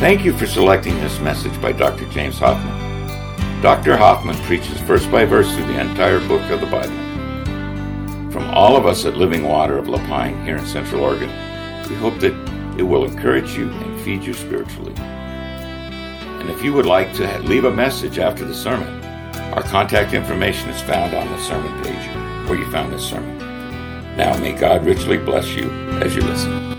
Thank you for selecting this message by Dr. James Hoffman. Dr. Hoffman preaches verse by verse through the entire book of the Bible. From all of us at Living Water of La Pine here in Central Oregon, we hope that it will encourage you and feed you spiritually. And if you would like to leave a message after the sermon, our contact information is found on the sermon page where you found this sermon. Now may God richly bless you as you listen.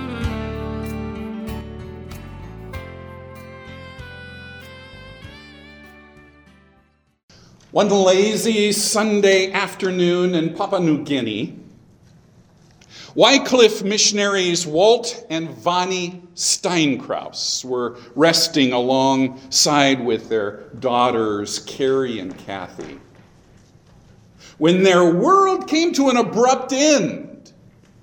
One lazy Sunday afternoon in Papua New Guinea, Wycliffe missionaries Walt and Vani Steinkraus were resting alongside with their daughters Carrie and Kathy when their world came to an abrupt end.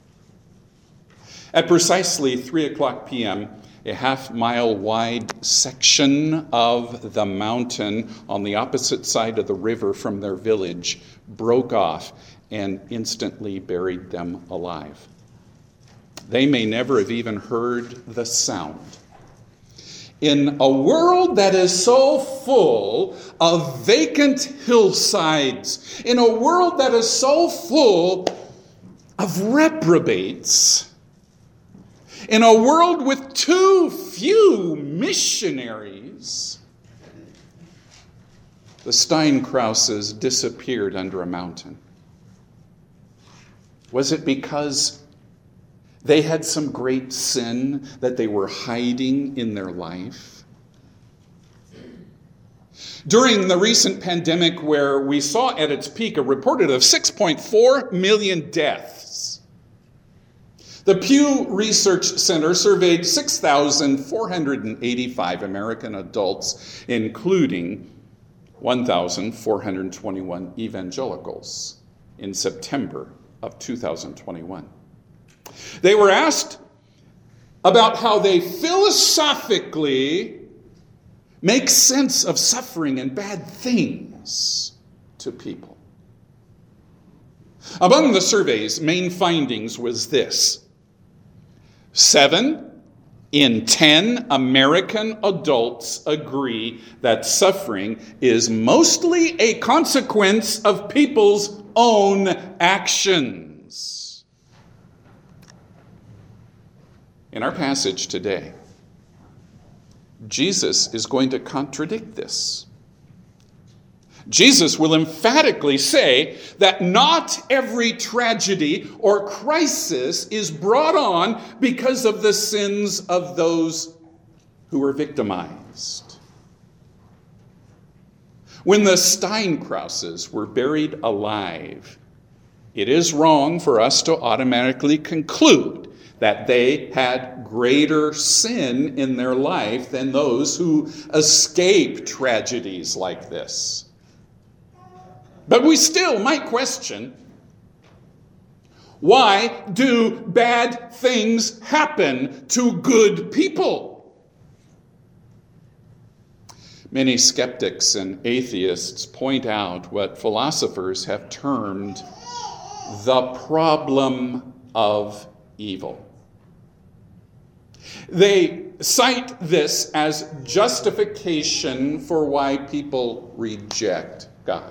At precisely 3:00 p.m., a half-mile wide section of the mountain on the opposite side of the river from their village broke off and instantly buried them alive. They may never have even heard the sound. In a world that is so full of vacant hillsides, in a world that is so full of reprobates, in a world with too few missionaries, the Steinkrauses disappeared under a mountain. Was it because they had some great sin that they were hiding in their life? During the recent pandemic, where we saw at its peak a reported of 6.4 million deaths, the Pew Research Center surveyed 6,485 American adults, including 1,421 evangelicals, in September of 2021. They were asked about how they philosophically make sense of suffering and bad things to people. Among the survey's main findings was this: 7 in 10 American adults agree that suffering is mostly a consequence of people's own actions. In our passage today, Jesus is going to contradict this. Jesus will emphatically say that not every tragedy or crisis is brought on because of the sins of those who were victimized. When the Steinkrauses were buried alive, it is wrong for us to automatically conclude that they had greater sin in their life than those who escape tragedies like this. But we still might question, why do bad things happen to good people? Many skeptics and atheists point out what philosophers have termed the problem of evil. They cite this as justification for why people reject God.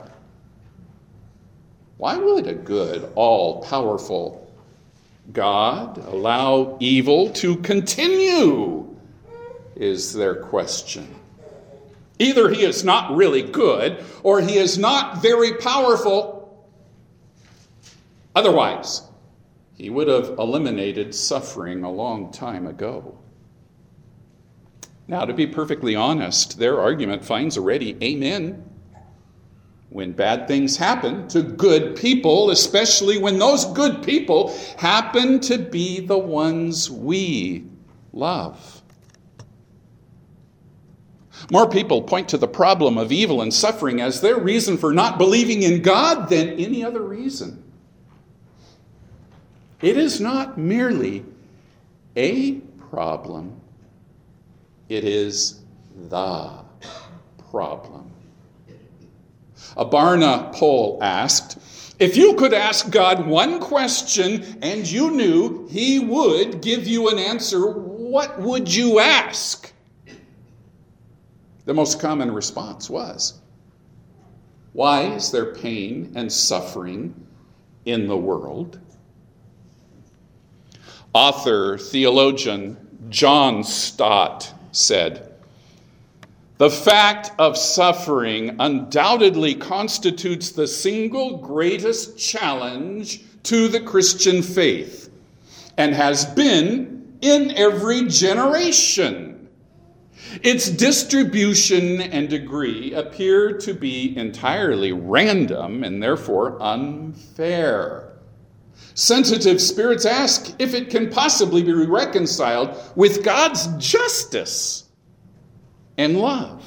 Why would a good, all-powerful God allow evil to continue, is their question. Either he is not really good, or he is not very powerful. Otherwise, he would have eliminated suffering a long time ago. Now, to be perfectly honest, their argument finds a ready amen. When bad things happen to good people, especially when those good people happen to be the ones we love. More people point to the problem of evil and suffering as their reason for not believing in God than any other reason. It is not merely a problem, it is the problem. A Barna poll asked, if you could ask God one question and you knew he would give you an answer, what would you ask? The most common response was, why is there pain and suffering in the world? Author, theologian John Stott said, the fact of suffering undoubtedly constitutes the single greatest challenge to the Christian faith and has been in every generation. Its distribution and degree appear to be entirely random and therefore unfair. Sensitive spirits ask if it can possibly be reconciled with God's justice and love.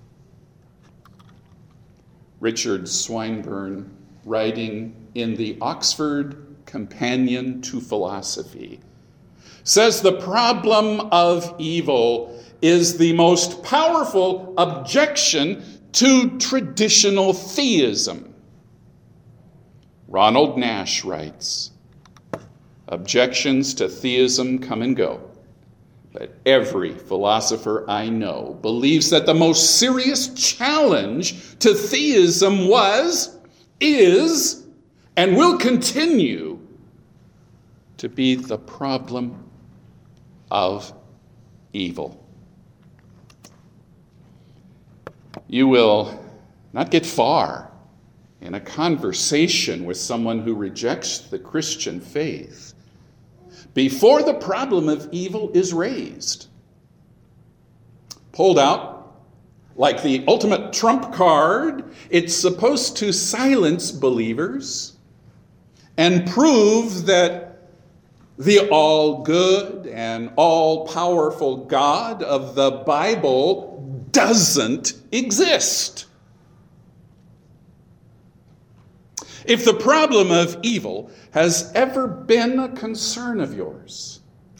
Richard Swinburne, writing in the Oxford Companion to Philosophy, says the problem of evil is the most powerful objection to traditional theism. Ronald Nash writes, objections to theism come and go, but every philosopher I know believes that the most serious challenge to theism was, is, and will continue to be the problem of evil. You will not get far in a conversation with someone who rejects the Christian faith before the problem of evil is raised. Pulled out like the ultimate trump card, it's supposed to silence believers and prove that the all-good and all-powerful God of the Bible doesn't exist. If the problem of evil has ever been a concern of yours,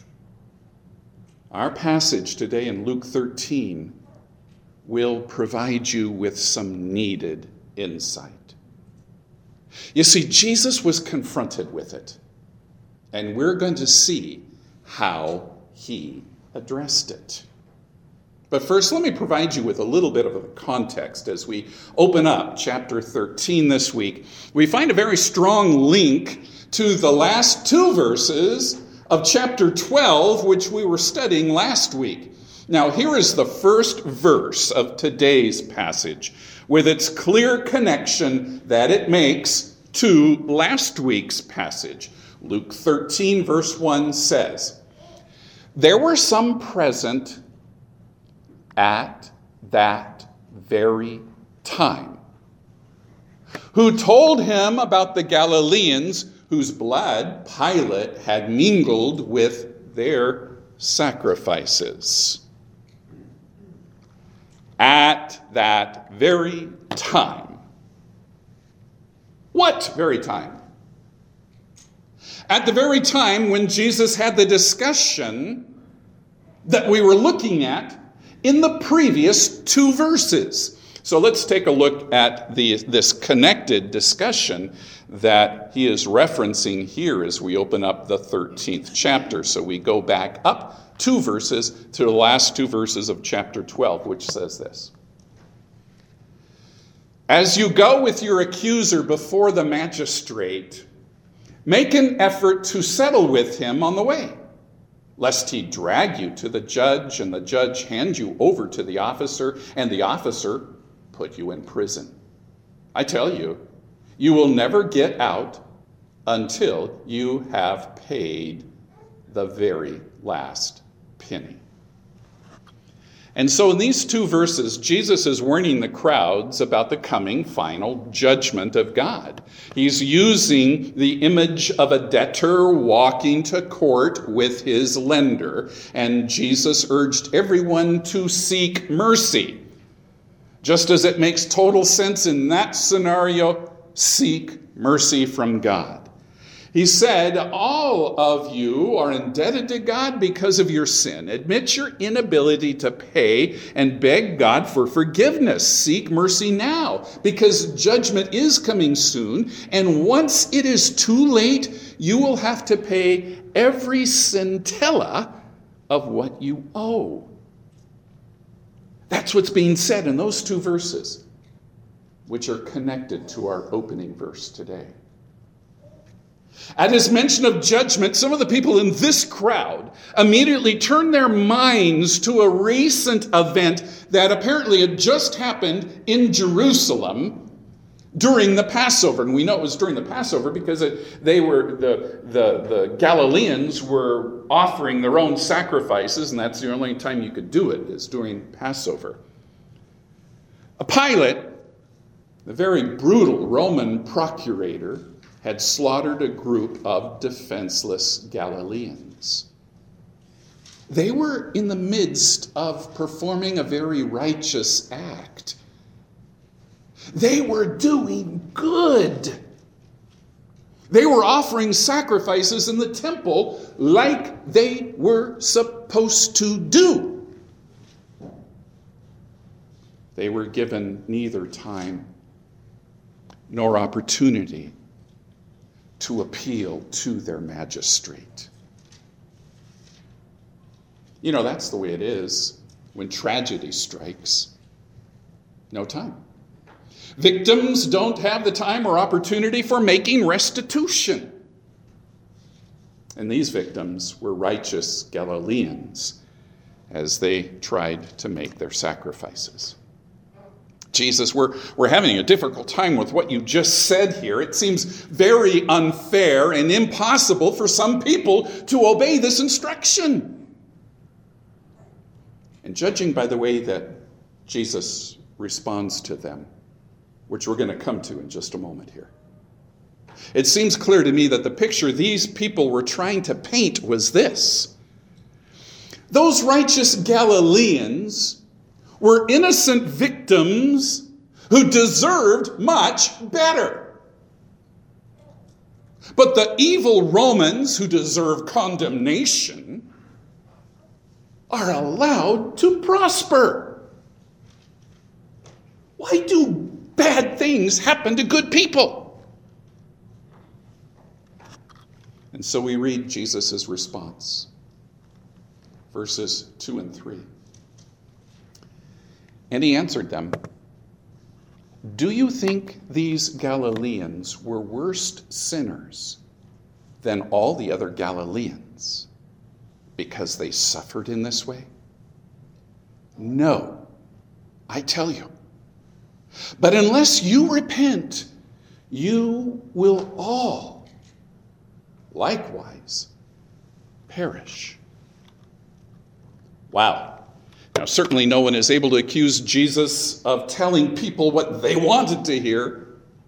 our passage today in Luke 13 will provide you with some needed insight. You see, Jesus was confronted with it, and we're going to see how he addressed it. But first, let me provide you with a little bit of a context as we open up chapter 13 this week. We find a very strong link to the last two verses of chapter 12, which we were studying last week. Now, here is the first verse of today's passage, with its clear connection that it makes to last week's passage. Luke 13, verse 1 says, "There were some present at that very time, who told him about the Galileans whose blood Pilate had mingled with their sacrifices." At that very time. What very time? At the very time when Jesus had the discussion that we were looking at in the previous two verses. So let's take a look at this connected discussion that he is referencing here as we open up the 13th chapter. So we go back up 2 verses to the last 2 verses of chapter 12, which says this. "As you go with your accuser before the magistrate, make an effort to settle with him on the way, lest he drag you to the judge, and the judge hand you over to the officer, and the officer put you in prison. I tell you, you will never get out until you have paid the very last penny." And so in these 2 verses, Jesus is warning the crowds about the coming final judgment of God. He's using the image of a debtor walking to court with his lender, and Jesus urged everyone to seek mercy. Just as it makes total sense in that scenario, seek mercy from God. He said, all of you are indebted to God because of your sin. Admit your inability to pay and beg God for forgiveness. Seek mercy now, because judgment is coming soon. And once it is too late, you will have to pay every centilla of what you owe. That's what's being said in those two verses, which are connected to our opening verse today. At his mention of judgment, some of the people in this crowd immediately turned their minds to a recent event that apparently had just happened in Jerusalem during the Passover. And we know it was during the Passover because the Galileans were offering their own sacrifices, and that's the only time you could do it, is during Passover. Pilate, the very brutal Roman procurator, had slaughtered a group of defenseless Galileans. They were in the midst of performing a very righteous act. They were doing good. They were offering sacrifices in the temple like they were supposed to do. They were given neither time nor opportunity to appeal to their magistrate. You know, that's the way it is when tragedy strikes. No time. Victims don't have the time or opportunity for making restitution. And these victims were righteous Galileans as they tried to make their sacrifices. Jesus, we're having a difficult time with what you just said here. It seems very unfair and impossible for some people to obey this instruction. And judging by the way that Jesus responds to them, which we're going to come to in just a moment here, it seems clear to me that the picture these people were trying to paint was this. Those righteous Galileans were innocent victims who deserved much better. But the evil Romans who deserve condemnation are allowed to prosper. Why do bad things happen to good people? And so we read Jesus' response, verses 2 and 3. And he answered them, "Do you think these Galileans were worse sinners than all the other Galileans because they suffered in this way? No, I tell you. But unless you repent, you will all likewise perish." Wow. Now, certainly no one is able to accuse Jesus of telling people what they wanted to hear.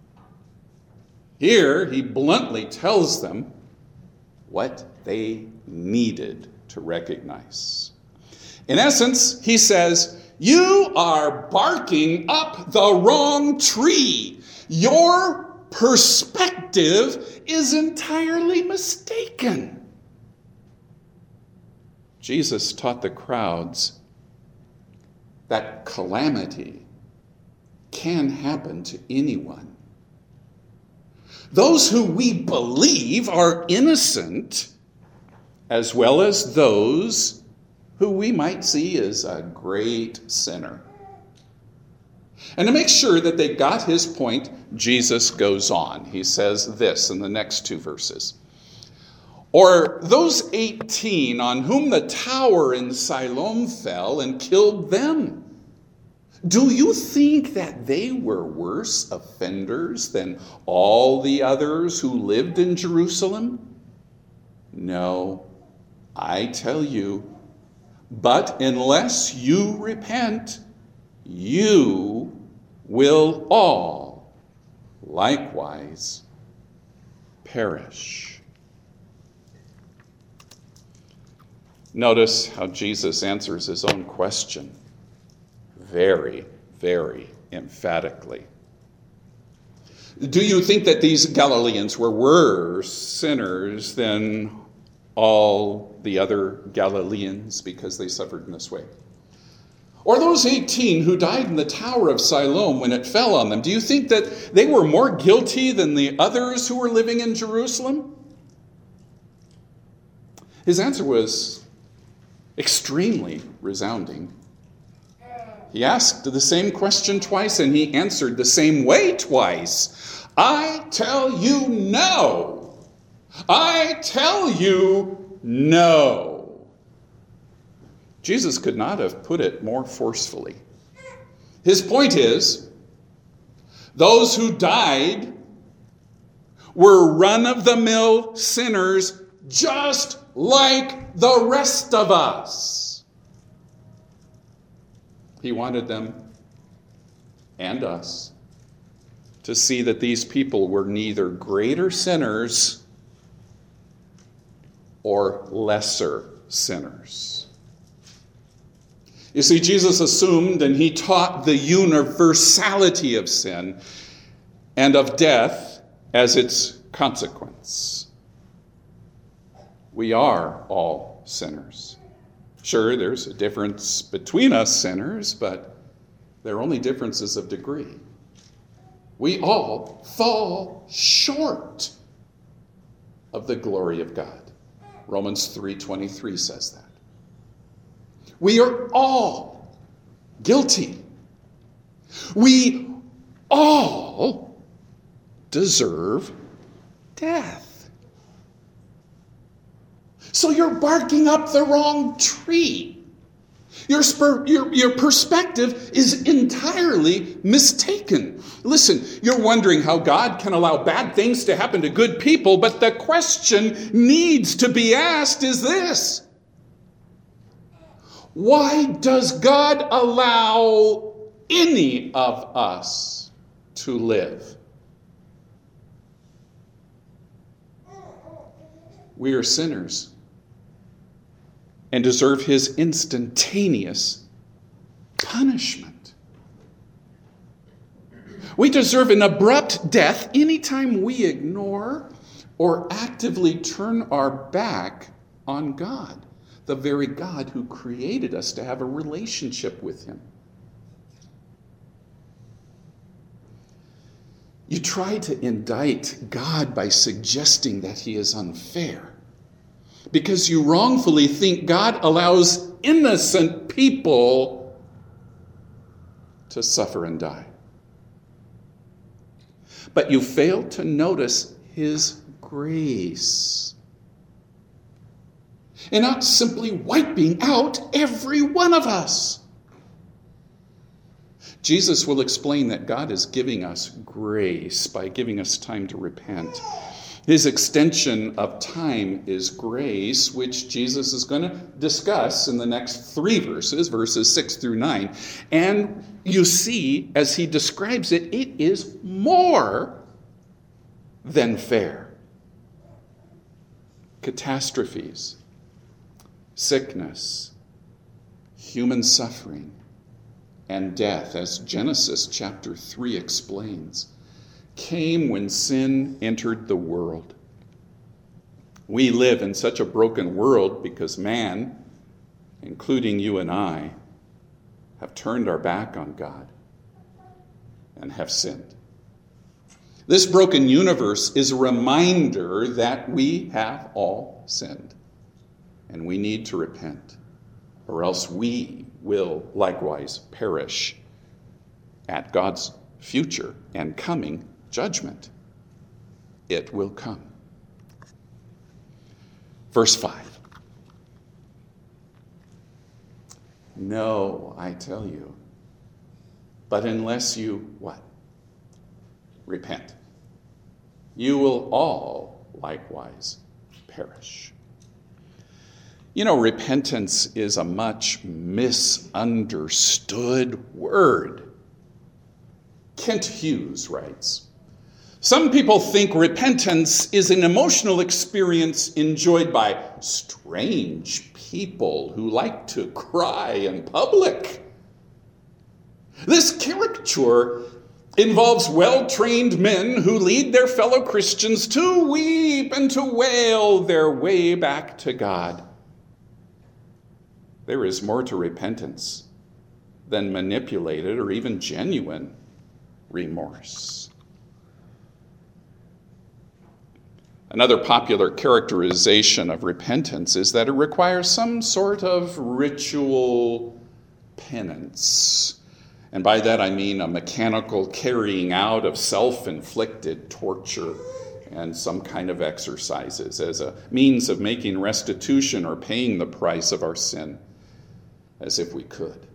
Here, he bluntly tells them what they needed to recognize. In essence, he says, you are barking up the wrong tree. Your perspective is entirely mistaken. Jesus taught the crowds that calamity can happen to anyone. Those who we believe are innocent, as well as those who we might see as a great sinner. And to make sure that they got his point, Jesus goes on. He says this in the next two verses. Or those 18 on whom the tower in Siloam fell and killed them, do you think that they were worse offenders than all the others who lived in Jerusalem? No, I tell you, but unless you repent, you will all likewise perish. Notice how Jesus answers his own question very, very emphatically. Do you think that these Galileans were worse sinners than all the other Galileans because they suffered in this way? Or those 18 who died in the Tower of Siloam when it fell on them, do you think that they were more guilty than the others who were living in Jerusalem? His answer was extremely resounding. He asked the same question twice, and he answered the same way twice. I tell you no. I tell you no. Jesus could not have put it more forcefully. His point is, those who died were run-of-the-mill sinners just like the rest of us. He wanted them and us to see that these people were neither greater sinners or lesser sinners. You see, Jesus assumed and he taught the universality of sin and of death as its consequence. We are all sinners. Sure, there's a difference between us sinners, but they're only differences of degree. We all fall short of the glory of God. Romans 3:23 says that. We are all guilty. We all deserve death. So you're barking up the wrong tree. Your perspective is entirely mistaken. Listen, you're wondering how God can allow bad things to happen to good people, but the question needs to be asked is this: why does God allow any of us to live? We are sinners and deserve his instantaneous punishment. We deserve an abrupt death anytime we ignore or actively turn our back on God, the very God who created us to have a relationship with him. You try to indict God by suggesting that he is unfair because you wrongfully think God allows innocent people to suffer and die. But you fail to notice his grace and not simply wiping out every one of us. Jesus will explain that God is giving us grace by giving us time to repent. His extension of time is grace, which Jesus is going to discuss in the next 3 verses, verses 6 through 9. And you see, as he describes it, it is more than fair. Catastrophes, sickness, human suffering, and death, as Genesis chapter 3 explains, came when sin entered the world. We live in such a broken world because man, including you and I, have turned our back on God and have sinned. This broken universe is a reminder that we have all sinned and we need to repent, or else we will likewise perish at God's future and coming judgment. It will come. Verse 5. No, I tell you, but unless you, what? Repent, you will all likewise perish. You know, repentance is a much misunderstood word. Kent Hughes writes, some people think repentance is an emotional experience enjoyed by strange people who like to cry in public. This caricature involves well-trained men who lead their fellow Christians to weep and to wail their way back to God. There is more to repentance than manipulated or even genuine remorse. Another popular characterization of repentance is that it requires some sort of ritual penance And by that I mean a mechanical carrying out of self-inflicted torture and some kind of exercises as a means of making restitution or paying the price of our sin, as if we could.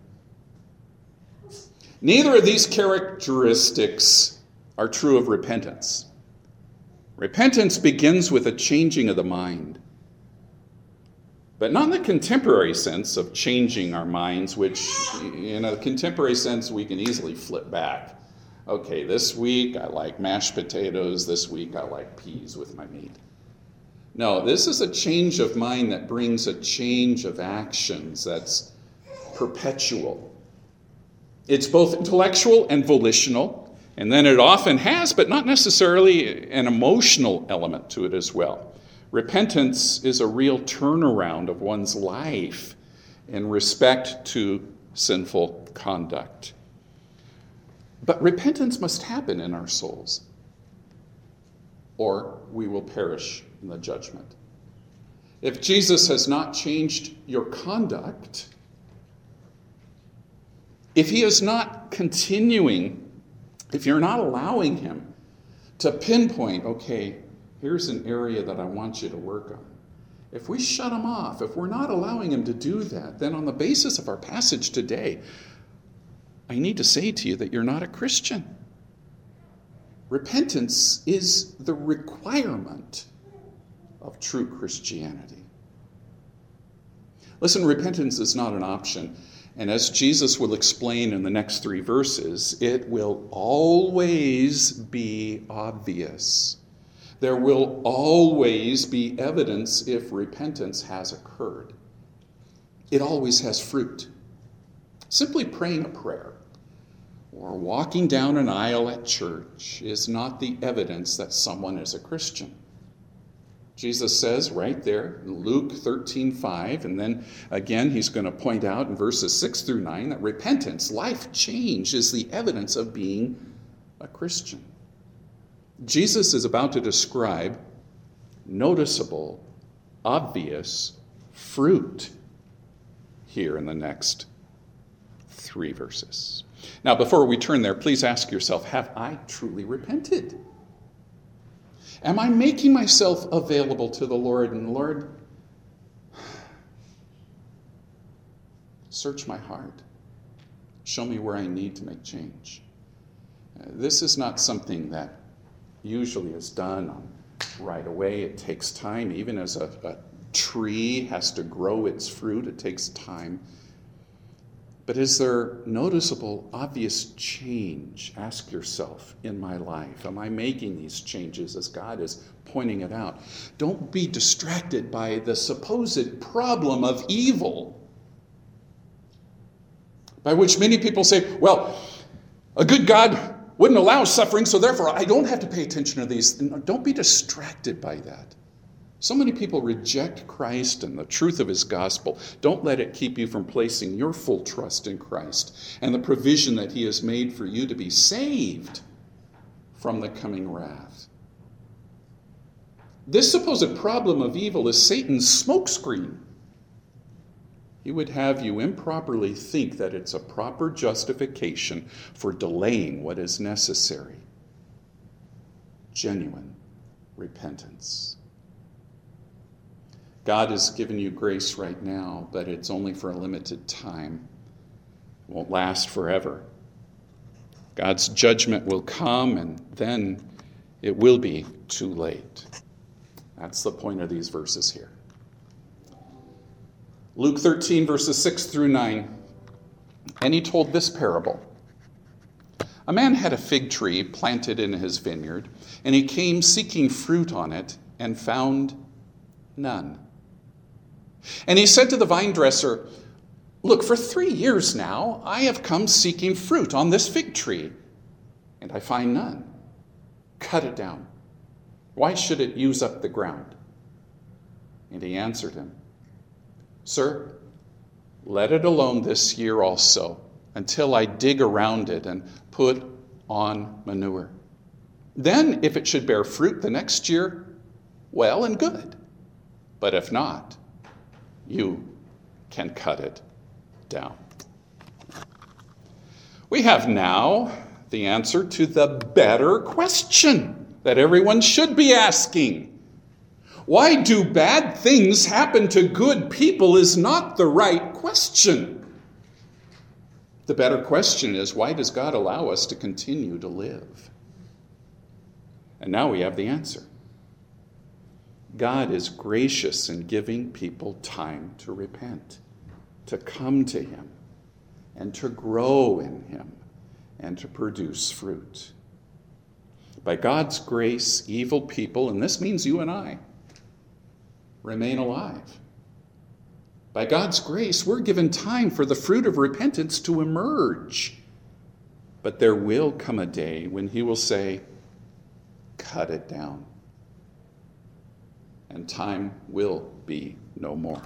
Neither of these characteristics are true of repentance. Repentance begins with a changing of the mind, but not in the contemporary sense of changing our minds, which in a contemporary sense we can easily flip back. Okay, this week I like mashed potatoes, this week I like peas with my meat. No, this is a change of mind that brings a change of actions that's perpetual. It's both intellectual and volitional, and then it often has, but not necessarily, an emotional element to it as well. Repentance is a real turnaround of one's life in respect to sinful conduct. But repentance must happen in our souls, or we will perish in the judgment. If Jesus has not changed your conduct, if he is not continuing, if you're not allowing him to pinpoint, okay, here's an area that I want you to work on. If we shut him off, if we're not allowing him to do that, then on the basis of our passage today, I need to say to you that you're not a Christian. Repentance is the requirement of true Christianity. Listen, repentance is not an option. And as Jesus will explain in the next 3 verses, it will always be obvious. There will always be evidence if repentance has occurred. It always has fruit. Simply praying a prayer or walking down an aisle at church is not the evidence that someone is a Christian. Jesus says right there in Luke 13:5, and then again he's going to point out in verses 6 through 9 that repentance, life change, is the evidence of being a Christian. Jesus is about to describe noticeable, obvious fruit here in the next 3 verses. Now, before we turn there, please ask yourself, have I truly repented? Am I making myself available to the Lord? And Lord, search my heart. Show me where I need to make change. This is not something that usually is done right away. It takes time. Even as a tree has to grow its fruit, it takes time. But is there noticeable, obvious change? Ask yourself, in my life, am I making these changes as God is pointing it out? Don't be distracted by the supposed problem of evil, by which many people say, well, a good God wouldn't allow suffering, so therefore I don't have to pay attention to these. No, don't be distracted by that. So many people reject Christ and the truth of his gospel. Don't let it keep you from placing your full trust in Christ and the provision that he has made for you to be saved from the coming wrath. This supposed problem of evil is Satan's smokescreen. He would have you improperly think that it's a proper justification for delaying what is necessary. Genuine repentance. God has given you grace right now, but it's only for a limited time. It won't last forever. God's judgment will come, and then it will be too late. That's the point of these verses here. Luke 13, verses 6 through 9. And he told this parable. A man had a fig tree planted in his vineyard, and he came seeking fruit on it and found none. And he said to the vine dresser, look, for 3 years now I have come seeking fruit on this fig tree, and I find none. Cut it down. Why should it use up the ground? And he answered him, Sir, let it alone this year also, until I dig around it and put on manure. Then, if it should bear fruit the next year, well and good. But if not, you can cut it down. We have now the answer to the better question that everyone should be asking. Why do bad things happen to good people is not the right question. The better question is, why does God allow us to continue to live? And now we have the answer. God is gracious in giving people time to repent, to come to him, and to grow in him, and to produce fruit. By God's grace, evil people, and this means you and I, remain alive. By God's grace, we're given time for the fruit of repentance to emerge. But there will come a day when he will say, cut it down. And time will be no more.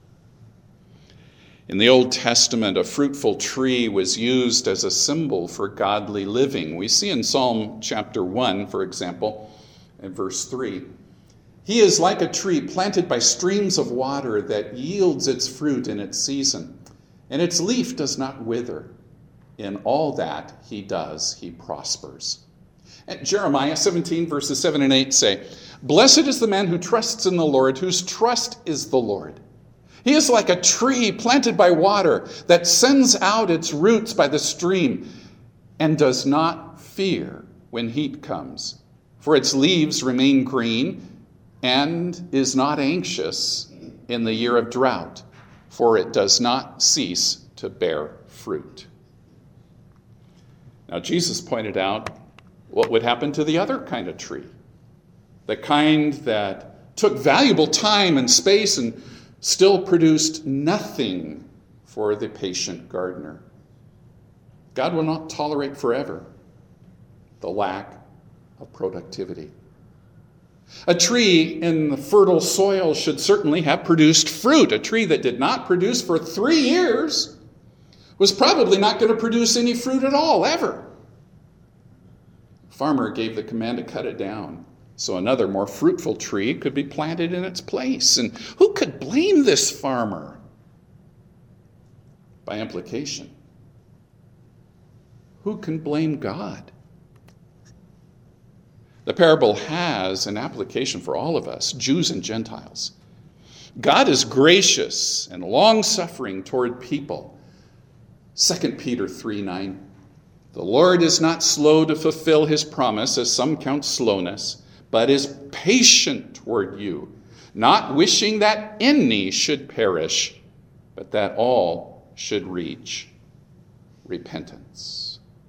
In the Old Testament, a fruitful tree was used as a symbol for godly living. We see in Psalm chapter 1, for example, in verse 3, he is like a tree planted by streams of water that yields its fruit in its season, and its leaf does not wither. In all that he does, he prospers. And Jeremiah 17, verses 7 and 8 say, blessed is the man who trusts in the Lord, whose trust is the Lord. He is like a tree planted by water that sends out its roots by the stream and does not fear when heat comes, for its leaves remain green, and is not anxious in the year of drought, for it does not cease to bear fruit. Now, Jesus pointed out what would happen to the other kind of tree, the kind that took valuable time and space and still produced nothing for the patient gardener. God will not tolerate forever the lack of productivity. A tree in the fertile soil should certainly have produced fruit. A tree that did not produce for 3 years was probably not going to produce any fruit at all, ever. The farmer gave the command to cut it down so another more fruitful tree could be planted in its place. And who could blame this farmer? By implication, who can blame God? The parable has an application for all of us, Jews and Gentiles. God is gracious and long-suffering toward people. 2 Peter 3:9. The Lord is not slow to fulfill his promise, as some count slowness, but is patient toward you, not wishing that any should perish, but that all should reach repentance.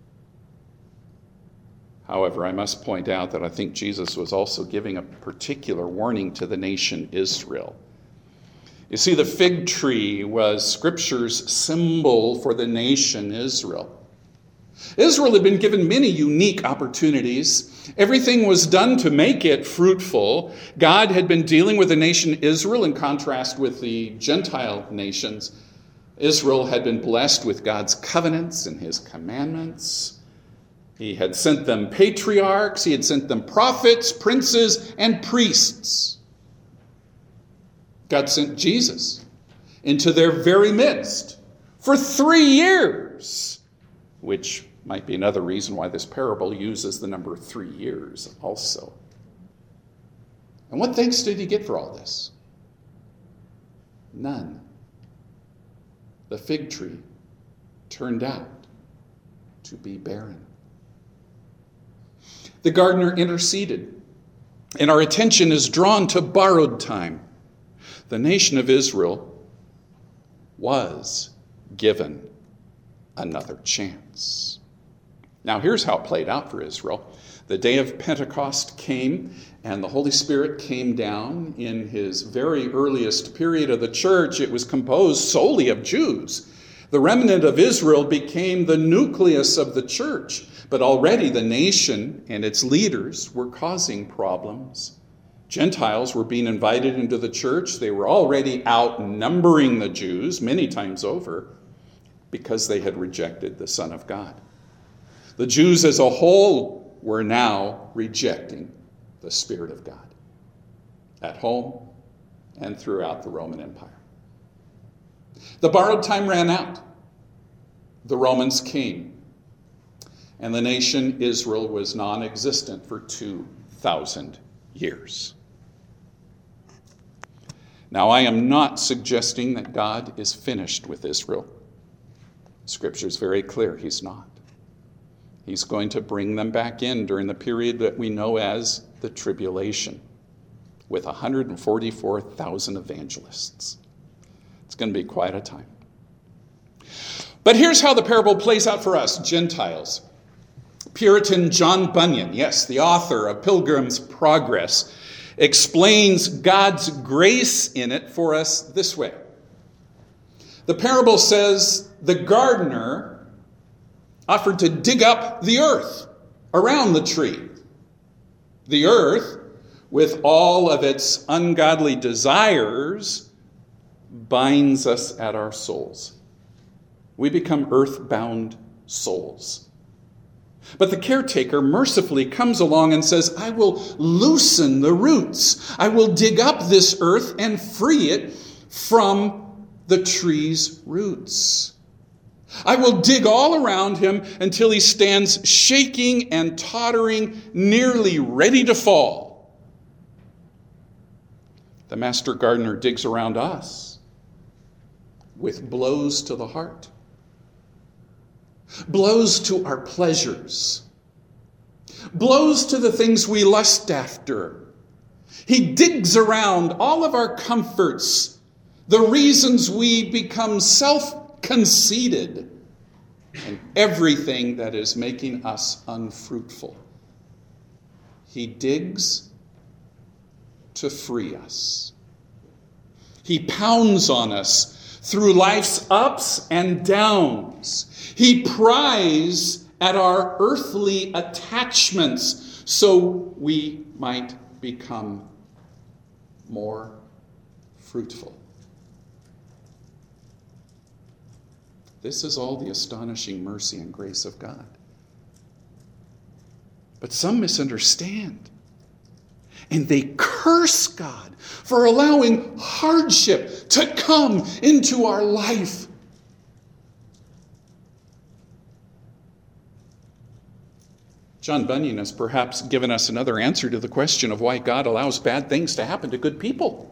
However, I must point out that I think Jesus was also giving a particular warning to the nation Israel. You see, the fig tree was Scripture's symbol for the nation Israel. Israel had been given many unique opportunities. Everything was done to make it fruitful. God had been dealing with the nation Israel in contrast with the Gentile nations. Israel had been blessed with God's covenants and his commandments. He had sent them patriarchs, he had sent them prophets, princes, and priests. God sent Jesus into their very midst for 3 years, which might be another reason why this parable uses the number 3 years also. And what thanks did he get for all this? None. The fig tree turned out to be barren. The gardener interceded, and our attention is drawn to borrowed time. The nation of Israel was given another chance. Now, here's how it played out for Israel. The day of Pentecost came, and the Holy Spirit came down in his very earliest period of the church. It was composed solely of Jews. The remnant of Israel became the nucleus of the church. But already the nation and its leaders were causing problems. Gentiles were being invited into the church. They were already outnumbering the Jews many times over because they had rejected the Son of God. The Jews as a whole were now rejecting the Spirit of God at home and throughout the Roman Empire. The borrowed time ran out. The Romans came and the nation Israel was non-existent for 2,000 years. Now, I am not suggesting that God is finished with Israel. Scripture is very clear, he's not. He's going to bring them back in during the period that we know as the tribulation, with 144,000 evangelists. It's going to be quite a time. But here's how the parable plays out for us, Gentiles. Puritan John Bunyan, yes, the author of Pilgrim's Progress, explains God's grace in it for us this way. The parable says the gardener offered to dig up the earth around the tree. The earth, with all of its ungodly desires, binds us at our souls. We become earthbound souls. But the caretaker mercifully comes along and says, I will loosen the roots. I will dig up this earth and free it from the tree's roots. I will dig all around him until he stands shaking and tottering, nearly ready to fall. The master gardener digs around us with blows to the heart. Blows to our pleasures. Blows to the things we lust after. He digs around all of our comforts, the reasons we become self-conceited, and everything that is making us unfruitful. He digs to free us. He pounds on us through life's ups and downs. He pries at our earthly attachments so we might become more fruitful. This is all the astonishing mercy and grace of God. But some misunderstand. And they curse God for allowing hardship to come into our life. John Bunyan has perhaps given us another answer to the question of why God allows bad things to happen to good people.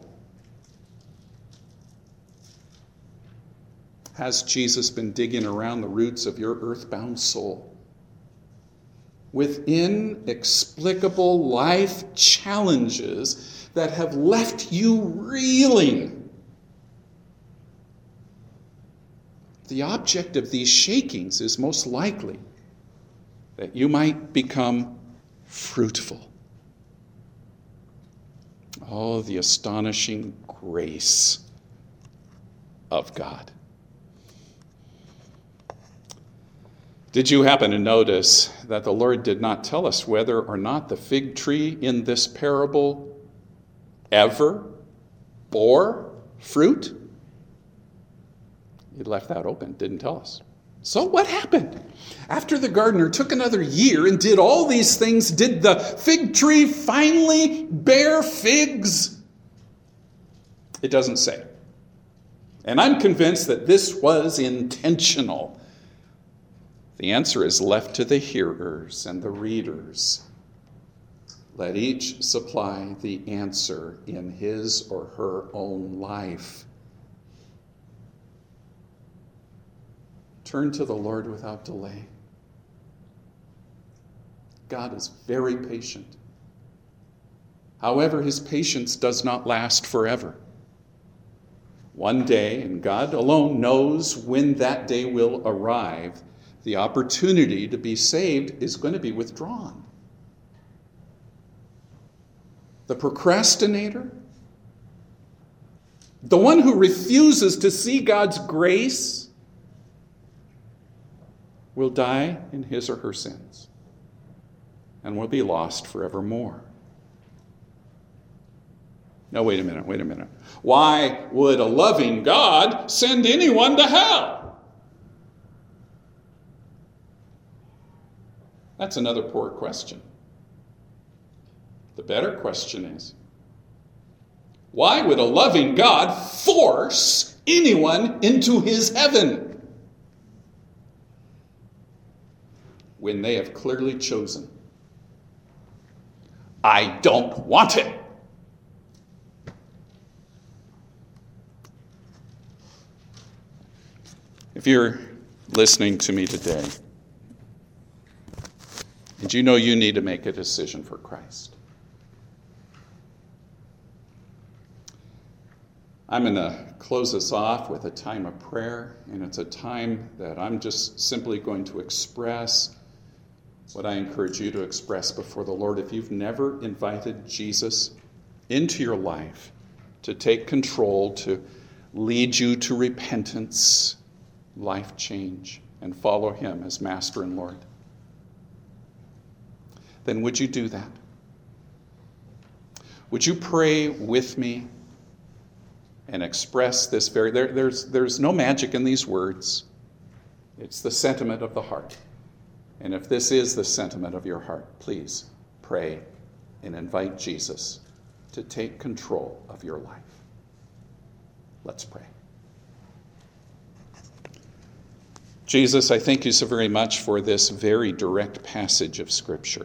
Has Jesus been digging around the roots of your earthbound soul with inexplicable life challenges that have left you reeling? The object of these shakings is most likely that you might become fruitful. Oh, the astonishing grace of God. Did you happen to notice that the Lord did not tell us whether or not the fig tree in this parable ever bore fruit? He left that open, didn't tell us. So what happened? After the gardener took another year and did all these things, did the fig tree finally bear figs? It doesn't say. And I'm convinced that this was intentional. The answer is left to the hearers and the readers. Let each supply the answer in his or her own life. Turn to the Lord without delay. God is very patient. However, his patience does not last forever. One day, and God alone knows when that day will arrive, the opportunity to be saved is going to be withdrawn. The procrastinator, the one who refuses to see God's grace, will die in his or her sins and will be lost forevermore. Now, wait a minute. Why would a loving God send anyone to hell? That's another poor question. The better question is, why would a loving God force anyone into his heaven? when they have clearly chosen, I don't want it. If you're listening to me today, and you know you need to make a decision for Christ, I'm going to close this off with a time of prayer, and it's a time that I'm just simply going to express what I encourage you to express before the Lord. If you've never invited Jesus into your life to take control, to lead you to repentance, life change, and follow him as Master and Lord, then would you do that? Would you pray with me and express this there's no magic in these words. It's the sentiment of the heart. And if this is the sentiment of your heart, please pray and invite Jesus to take control of your life. Let's pray. Jesus, I thank you so very much for this very direct passage of Scripture.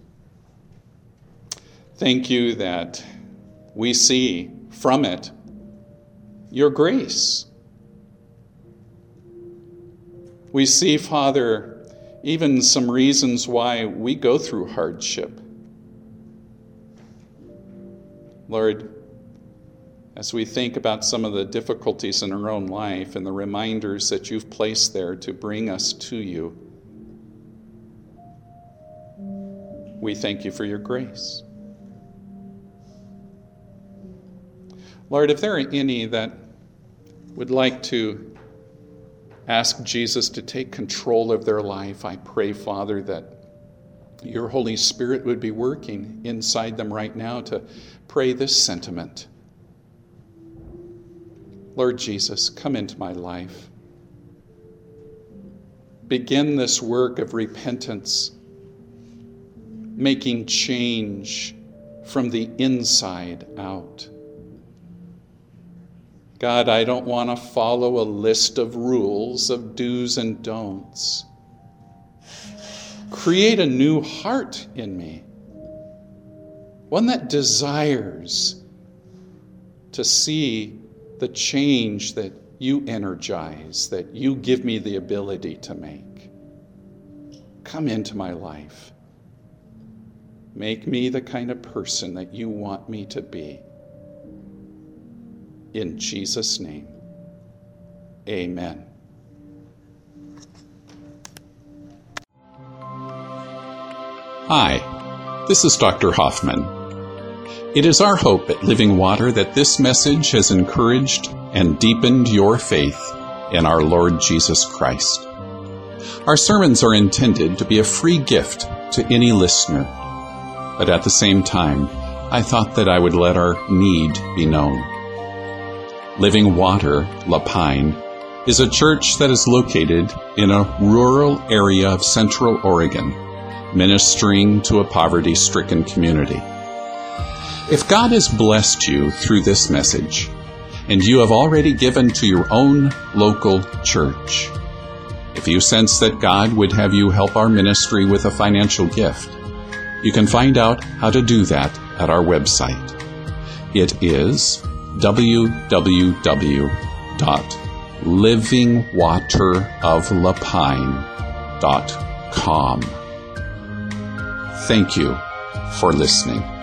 Thank you that we see from it your grace. We see, Father, even some reasons why we go through hardship. Lord, as we think about some of the difficulties in our own life and the reminders that you've placed there to bring us to you, we thank you for your grace. Lord, if there are any that would like to ask Jesus to take control of their life, I pray, Father, that your Holy Spirit would be working inside them right now to pray this sentiment. Lord Jesus, come into my life. Begin this work of repentance, making change from the inside out. God, I don't want to follow a list of rules of do's and don'ts. Create a new heart in me, one that desires to see the change that you energize, that you give me the ability to make. Come into my life. Make me the kind of person that you want me to be. In Jesus' name, amen. Hi, this is Dr. Hoffman. It is our hope at Living Water that this message has encouraged and deepened your faith in our Lord Jesus Christ. Our sermons are intended to be a free gift to any listener, but at the same time, I thought that I would let our need be known. Living Water, La Pine, is a church that is located in a rural area of Central Oregon, ministering to a poverty-stricken community. If God has blessed you through this message, and you have already given to your own local church, if you sense that God would have you help our ministry with a financial gift, you can find out how to do that at our website. It is www.livingwateroflapine.com. Thank you for listening.